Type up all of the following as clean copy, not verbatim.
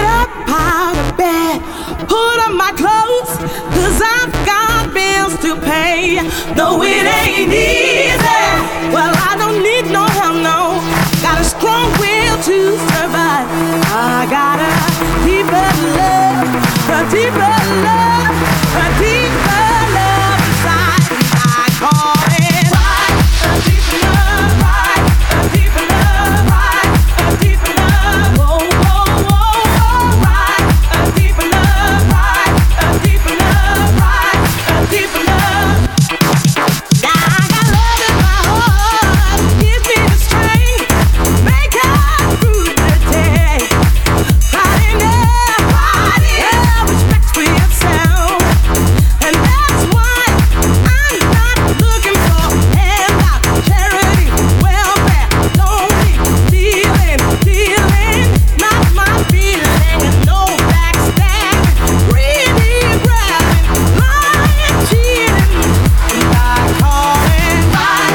up out of bed, put on my clothes, 'cause I've got bills to pay. No, it ain't easy. Well, I don't need no help, no. Got a strong will to survive. I got a deeper love, a deeper love, a deeper love inside. I call it right, a deeper love, right, a deeper love, right, a deeper love. Whoa, whoa, whoa, whoa, right, a deeper love, right, a deeper love, right, a deeper love. Now I got love in my heart, give me the strength, make it through the day. Fighting respect for yourself, and that's why I'm not looking for handout, charity, welfare, lonely, stealing, not my feeling, and no backstabbing, greedy grabbing, lying, cheating, and I call it right,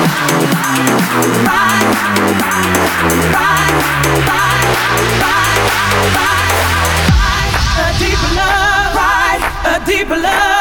a deeper love, right, a deeper love.